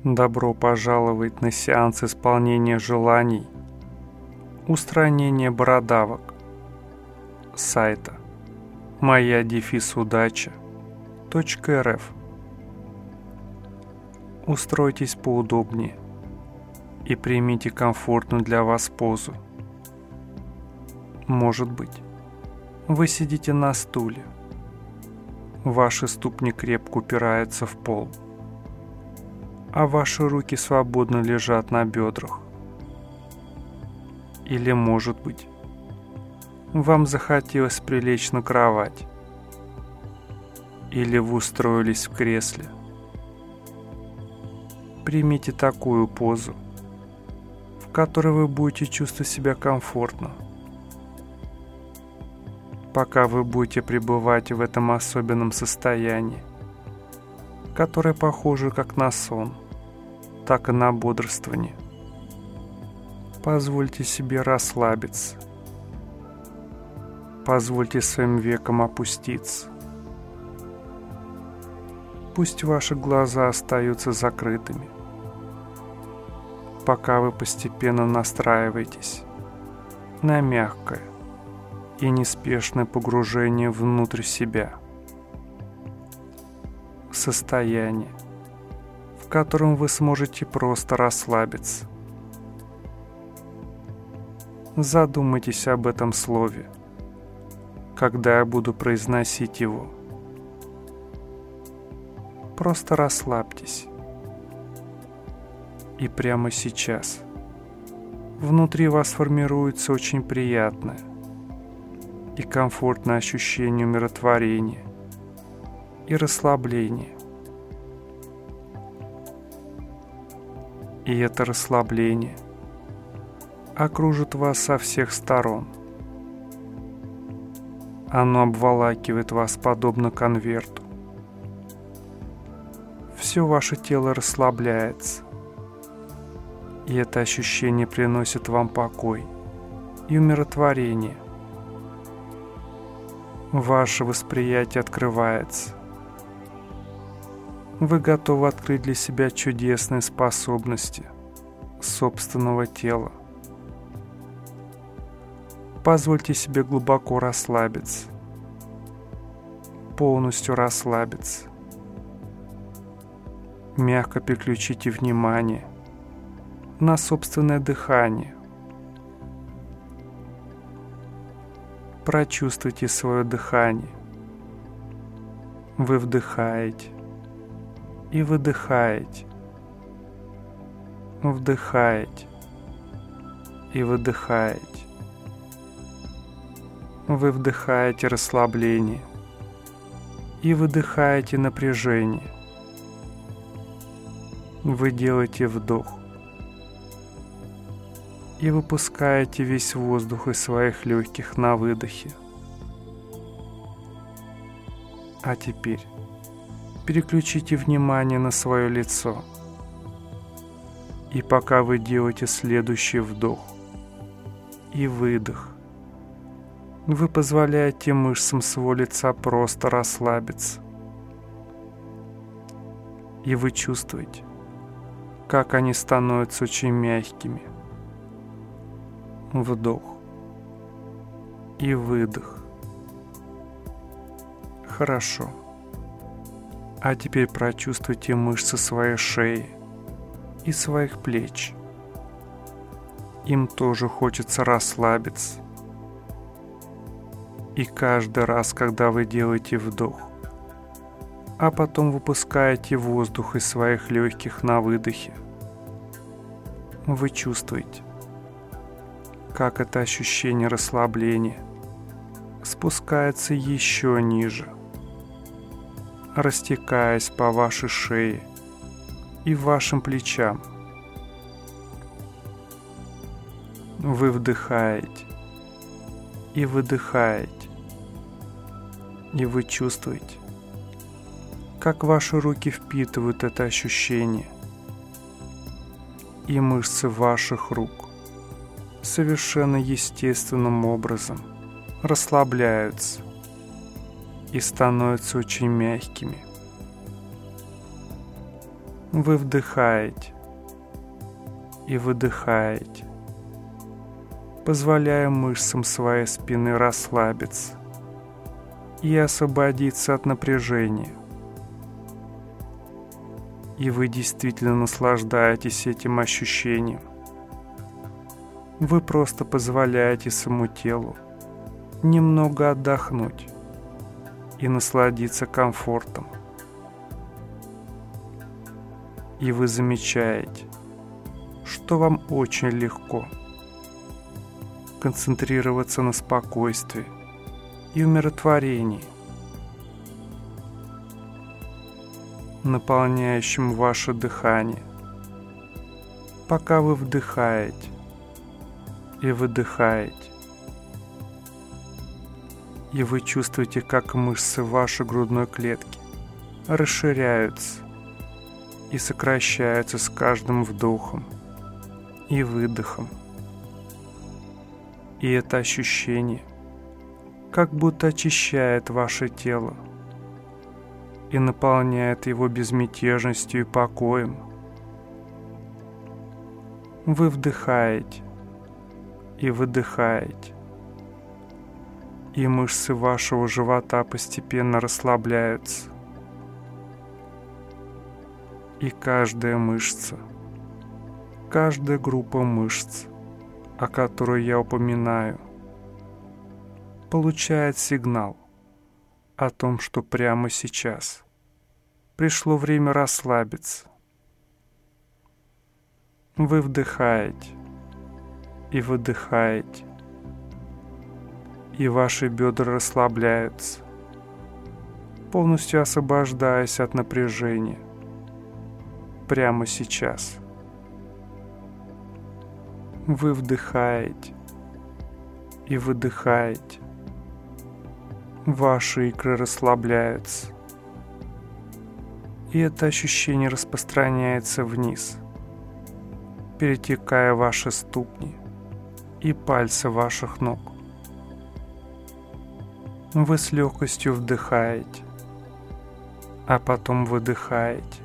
Добро пожаловать на сеанс исполнения желаний, устранения бородавок сайта moya-удача.рф. Устройтесь поудобнее и примите комфортную для вас позу. Может быть, вы сидите на стуле, ваши ступни крепко упираются в пол, а ваши руки свободно лежат на бедрах. Или, может быть, вам захотелось прилечь на кровать, или вы устроились в кресле. Примите такую позу, в которой вы будете чувствовать себя комфортно. Пока вы будете пребывать в этом особенном состоянии, которое похоже как на сон, так и на бодрствование, позвольте себе расслабиться. Позвольте своим векам опуститься. Пусть ваши глаза остаются закрытыми, пока вы постепенно настраиваетесь на мягкое и неспешное погружение внутрь себя. Состояние, в котором вы сможете просто расслабиться. Задумайтесь об этом слове, когда я буду произносить его. Просто расслабьтесь. И прямо сейчас внутри вас формируется очень приятное и комфортное ощущение умиротворения и расслабления. И это расслабление окружит вас со всех сторон. Оно обволакивает вас подобно конверту. Все ваше тело расслабляется, и это ощущение приносит вам покой и умиротворение. Ваше восприятие открывается. Вы готовы открыть для себя чудесные способности собственного тела. Позвольте себе глубоко расслабиться, полностью расслабиться. Мягко переключите внимание на собственное дыхание. Прочувствуйте свое дыхание. Вы вдыхаете и выдыхаете. Вдыхаете и выдыхаете. Вы вдыхаете расслабление и выдыхаете напряжение. Вы делаете вдох и выпускаете весь воздух из своих легких на выдохе. А теперь переключите внимание на свое лицо. И пока вы делаете следующий вдох и выдох, вы позволяете мышцам своего лица просто расслабиться. И вы чувствуете, как они становятся очень мягкими. Вдох и выдох. Хорошо. А теперь прочувствуйте мышцы своей шеи и своих плеч. Им тоже хочется расслабиться. И каждый раз, когда вы делаете вдох, а потом выпускаете воздух из своих легких на выдохе, вы чувствуете, как это ощущение расслабления спускается еще ниже, растекаясь по вашей шее и вашим плечам. Вы вдыхаете и выдыхаете, и вы чувствуете, как ваши руки впитывают это ощущение, и мышцы ваших рук совершенно естественным образом расслабляются и становятся очень мягкими. Вы вдыхаете и выдыхаете, позволяя мышцам своей спины расслабиться и освободиться от напряжения. И вы действительно наслаждаетесь этим ощущением. Вы просто позволяете своему телу немного отдохнуть и насладиться комфортом. И вы замечаете, что вам очень легко концентрироваться на спокойствии и умиротворении, наполняющем ваше дыхание, пока вы вдыхаете и выдыхаете. И вы чувствуете, как мышцы вашей грудной клетки расширяются и сокращаются с каждым вдохом и выдохом. И это ощущение как будто очищает ваше тело и наполняет его безмятежностью и покоем. Вы вдыхаете и выдыхаете, и мышцы вашего живота постепенно расслабляются. И каждая мышца, каждая группа мышц, о которой я упоминаю, получает сигнал о том, что прямо сейчас пришло время расслабиться. Вы вдыхаете и выдыхаете, и ваши бедра расслабляются, полностью освобождаясь от напряжения. Прямо сейчас. Вы вдыхаете и выдыхаете. Ваши икры расслабляются. И это ощущение распространяется вниз, перетекая в ваши ступни и пальцы ваших ног. Вы с легкостью вдыхаете, а потом выдыхаете.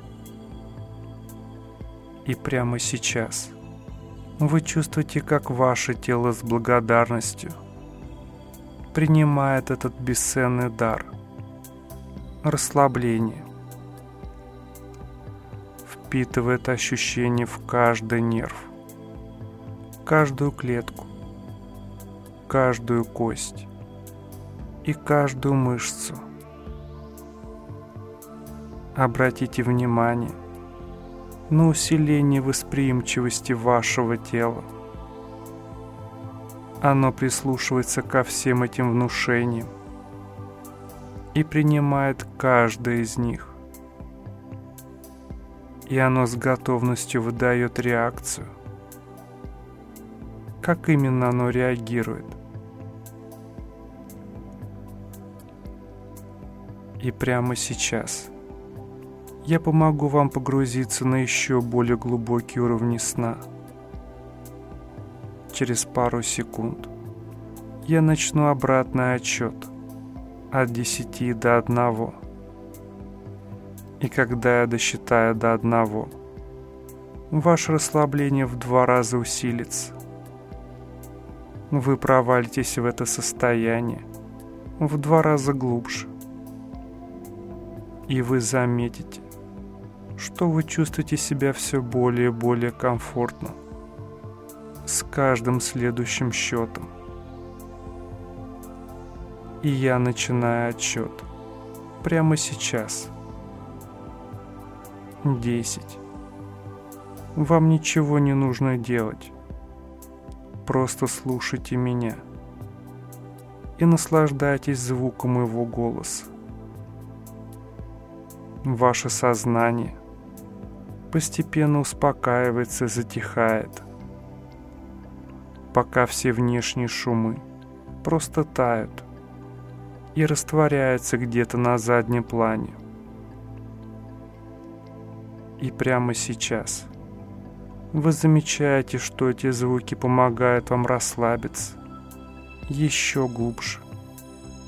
И прямо сейчас вы чувствуете, как ваше тело с благодарностью принимает этот бесценный дар – расслабление. Впитывает ощущение в каждый нерв, каждую клетку, каждую кость и каждую мышцу. Обратите внимание на усиление восприимчивости вашего тела. Оно прислушивается ко всем этим внушениям и принимает каждое из них. И оно с готовностью выдает реакцию. Как именно оно реагирует? И прямо сейчас я помогу вам погрузиться на еще более глубокие уровни сна. Через пару секунд я начну обратный отсчет от 10 до 1. И когда я досчитаю до 1, ваше расслабление в 2 раза усилится. Вы провалитесь в это состояние в 2 раза глубже. И вы заметите, что вы чувствуете себя все более и более комфортно с каждым следующим счетом. И я начинаю отсчет прямо сейчас. 10. Вам ничего не нужно делать. Просто слушайте меня и наслаждайтесь звуком моего голоса. Ваше сознание постепенно успокаивается и затихает, пока все внешние шумы просто тают и растворяются где-то на заднем плане. И прямо сейчас вы замечаете, что эти звуки помогают вам расслабиться еще глубже.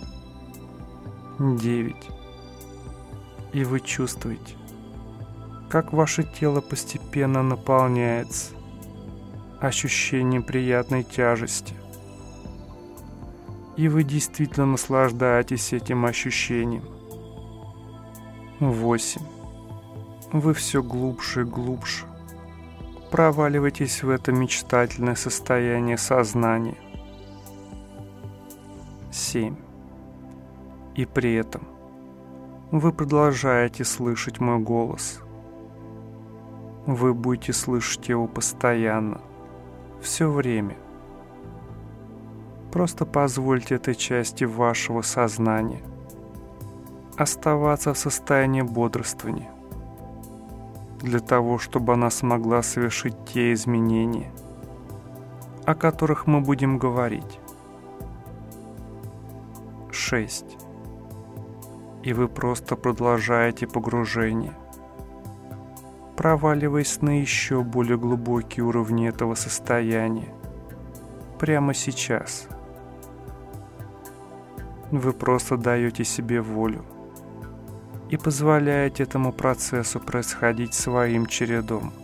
9. И вы чувствуете, как ваше тело постепенно наполняется ощущением приятной тяжести. И вы действительно наслаждаетесь этим ощущением. 8. Вы все глубже и глубже проваливаетесь в это мечтательное состояние сознания. 7. И при этом вы продолжаете слышать мой голос. Вы будете слышать его постоянно, все время. Просто позвольте этой части вашего сознания оставаться в состоянии бодрствования, для того, чтобы она смогла совершить те изменения, о которых мы будем говорить. 6. И вы просто продолжаете погружение, проваливаясь на еще более глубокие уровни этого состояния прямо сейчас. Вы просто даете себе волю и позволяете этому процессу происходить своим чередом,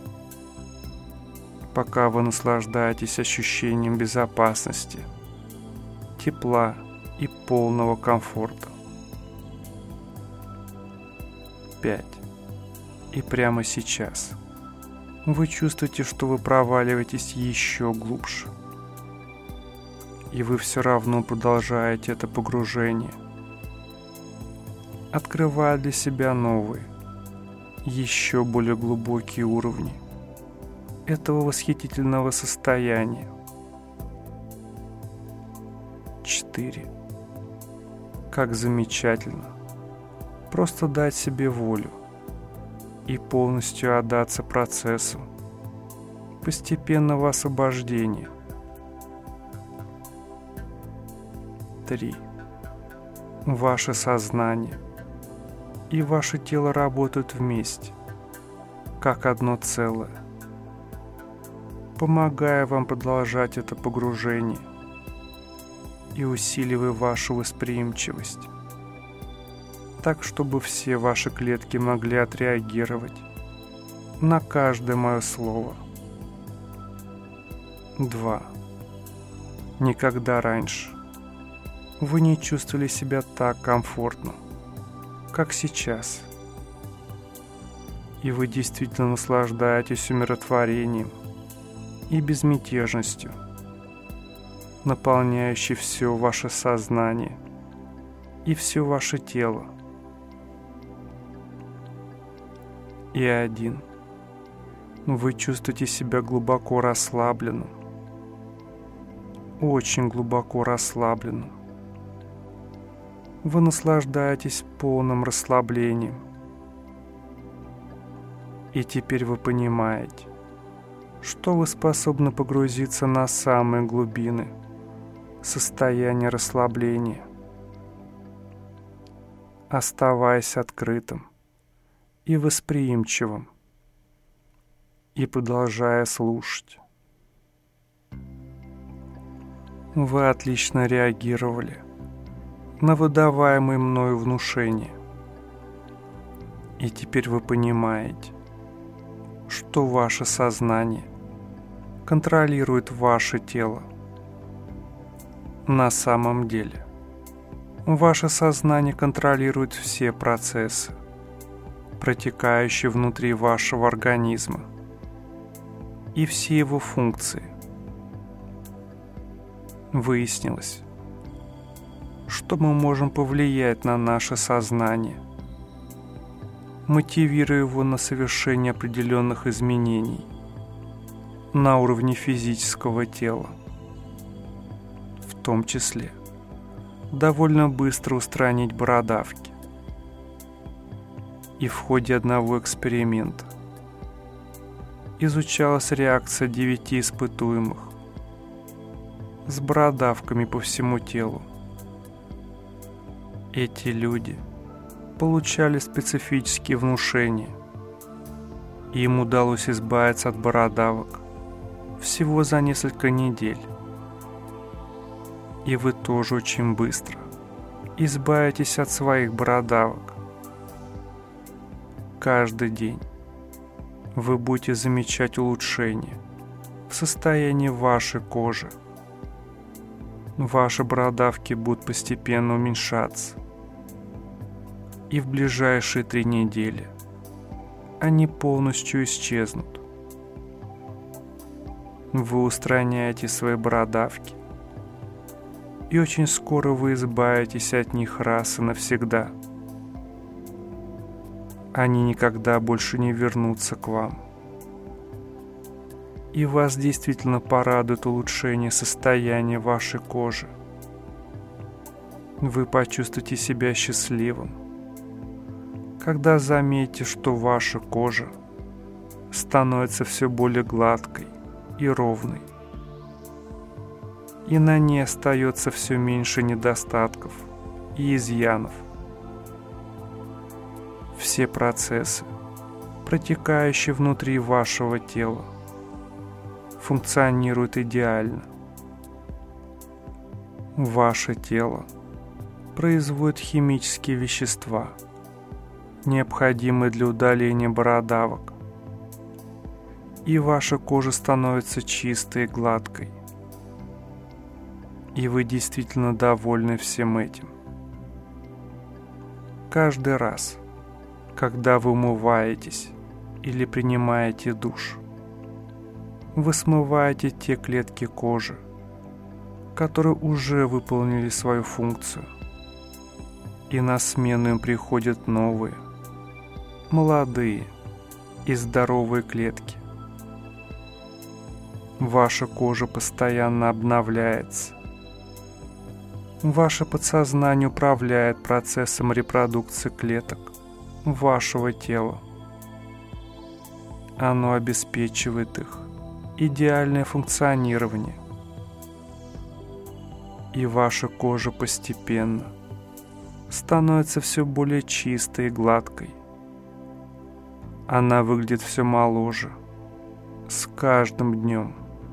пока вы наслаждаетесь ощущением безопасности, тепла и полного комфорта. 5. И прямо сейчас вы чувствуете, что вы проваливаетесь еще глубже. И вы все равно продолжаете это погружение, открывая для себя новые, еще более глубокие уровни этого восхитительного состояния. 4. Как замечательно просто дать себе волю и полностью отдаться процессу постепенного освобождения. 3. Ваше сознание и ваше тело работают вместе, как одно целое, помогая вам продолжать это погружение и усиливая вашу восприимчивость, так, чтобы все ваши клетки могли отреагировать на каждое мое слово. 2. Никогда раньше вы не чувствовали себя так комфортно, как сейчас. И вы действительно наслаждаетесь умиротворением и безмятежностью, наполняющей все ваше сознание и все ваше тело. И 1. Вы чувствуете себя глубоко расслабленным, очень глубоко расслабленным. Вы наслаждаетесь полным расслаблением. И теперь вы понимаете, что вы способны погрузиться на самые глубины состояния расслабления, оставаясь открытым и восприимчивым, и продолжая слушать. Вы отлично реагировали на выдаваемые мною внушения. И теперь вы понимаете, что ваше сознание контролирует ваше тело. На самом деле, ваше сознание контролирует все процессы, протекающие внутри вашего организма, и все его функции. Выяснилось, что мы можем повлиять на наше сознание, мотивируя его на совершение определенных изменений на уровне физического тела, в том числе довольно быстро устранить бородавки. И в ходе одного эксперимента изучалась реакция 9 испытуемых с бородавками по всему телу. Эти люди получали специфические внушения, и им удалось избавиться от бородавок всего за несколько недель. И вы тоже очень быстро избавитесь от своих бородавок. Каждый день вы будете замечать улучшение в состоянии вашей кожи. Ваши бородавки будут постепенно уменьшаться. И в ближайшие 3 недели они полностью исчезнут. Вы устраняете свои бородавки, и очень скоро вы избавитесь от них раз и навсегда. Они никогда больше не вернутся к вам. И вас действительно порадует улучшение состояния вашей кожи. Вы почувствуете себя счастливым, когда заметите, что ваша кожа становится все более гладкой и ровной, и на ней остается все меньше недостатков и изъянов. Все процессы, протекающие внутри вашего тела, функционируют идеально. Ваше тело производит химические вещества, необходимые для удаления бородавок, и ваша кожа становится чистой и гладкой. И вы действительно довольны всем этим. Каждый раз, когда вы умываетесь или принимаете душ, вы смываете те клетки кожи, которые уже выполнили свою функцию, и на смену им приходят новые, молодые и здоровые клетки. Ваша кожа постоянно обновляется. Ваше подсознание управляет процессом репродукции клеток вашего тела. Оно обеспечивает их идеальное функционирование. И ваша кожа постепенно становится все более чистой и гладкой. Она выглядит все моложе с каждым днем.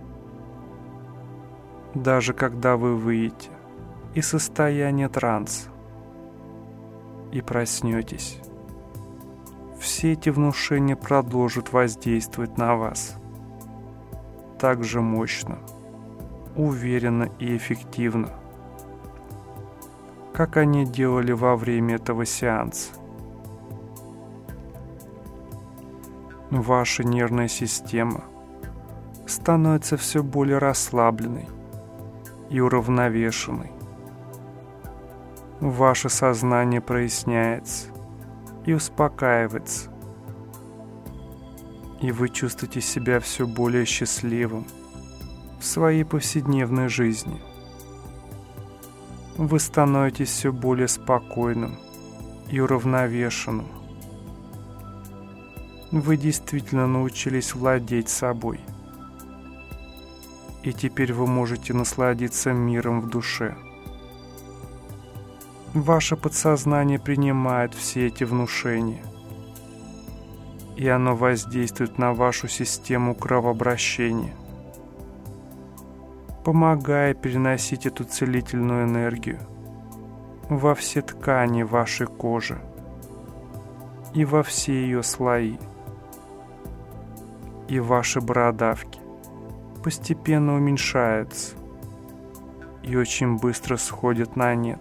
Даже когда вы выйдете из состояния транса и проснетесь, все эти внушения продолжат воздействовать на вас так же мощно, уверенно и эффективно, как они делали во время этого сеанса. Ваша нервная система становится все более расслабленной и уравновешенной. Ваше сознание проясняется и успокаивается, и вы чувствуете себя все более счастливым в своей повседневной жизни. Вы становитесь все более спокойным и уравновешенным. Вы действительно научились владеть собой, и теперь вы можете насладиться миром в душе. Ваше подсознание принимает все эти внушения, и оно воздействует на вашу систему кровообращения, помогая переносить эту целительную энергию во все ткани вашей кожи и во все ее слои. И ваши бородавки постепенно уменьшаются и очень быстро сходят на нет.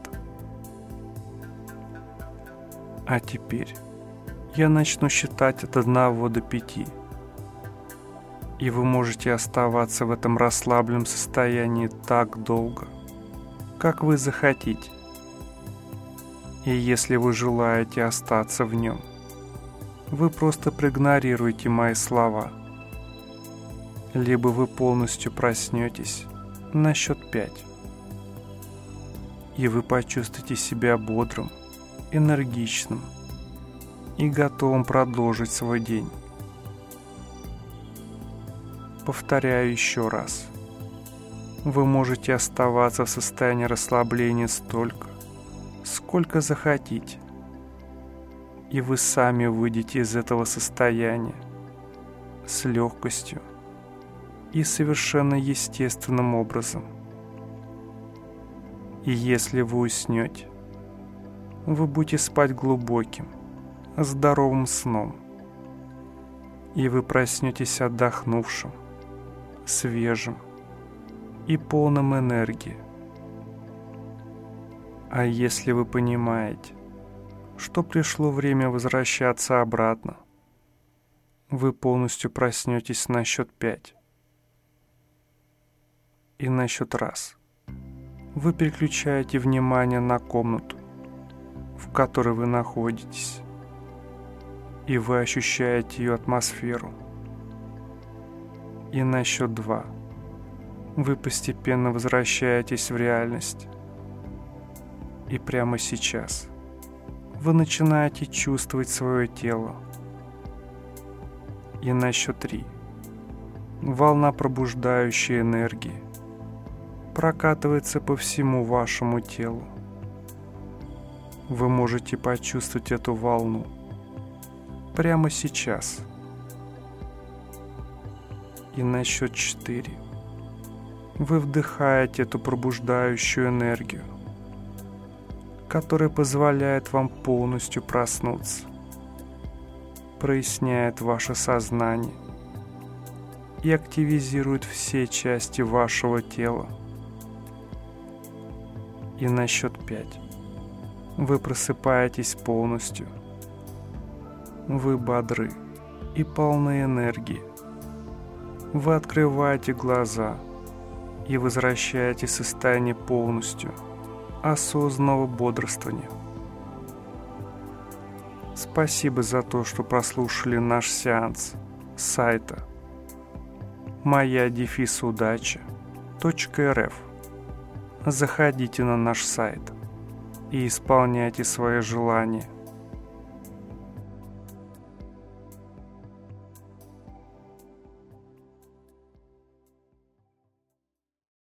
А теперь я начну считать от 1 до 5, и вы можете оставаться в этом расслабленном состоянии так долго, как вы захотите. И если вы желаете остаться в нем, вы просто проигнорируете мои слова. Либо вы полностью проснетесь на счет 5, и вы почувствуете себя бодрым, энергичным и готовым продолжить свой день. Повторяю еще раз. Вы можете оставаться в состоянии расслабления столько, сколько захотите, и вы сами выйдете из этого состояния с легкостью и совершенно естественным образом. И если вы уснете, вы будете спать глубоким, здоровым сном, и вы проснетесь отдохнувшим, свежим и полным энергии. А если вы понимаете, что пришло время возвращаться обратно, вы полностью проснетесь на счет 5. И на счет раз вы переключаете внимание на комнату, в которой вы находитесь, и вы ощущаете ее атмосферу. И на счет 2 вы постепенно возвращаетесь в реальность. И прямо сейчас вы начинаете чувствовать свое тело. И на счет 3 волна пробуждающей энергии прокатывается по всему вашему телу. Вы можете почувствовать эту волну прямо сейчас. И на счет 4 вы вдыхаете эту пробуждающую энергию, которая позволяет вам полностью проснуться, проясняет ваше сознание и активизирует все части вашего тела. И на счет 5 вы просыпаетесь полностью. Вы бодры и полны энергии. Вы открываете глаза и возвращаетесь в состояние полностью осознанного бодрствования. Спасибо за то, что прослушали наш сеанс с сайта moya-удача.рф. Заходите на наш сайт и исполняйте свои желания.